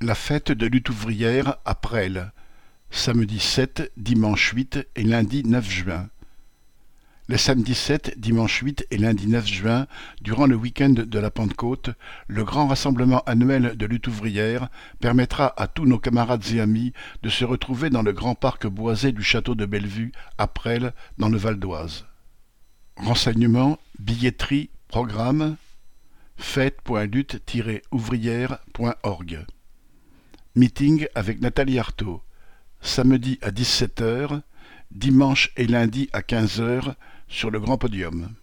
La fête de lutte ouvrière à Presles, samedi 7, dimanche 8 et lundi 9 juin. Les samedis 7, dimanche 8 et lundi 9 juin, durant le week-end de la Pentecôte, le grand rassemblement annuel de lutte ouvrière permettra à tous nos camarades et amis de se retrouver dans le grand parc boisé du château de Bellevue, à Presles, dans le Val d'Oise. Renseignements, billetterie, programme, fête.lutte-ouvrière.org. Meeting avec Nathalie Arthaud, samedi à 17h, dimanche et lundi à 15h sur le grand podium.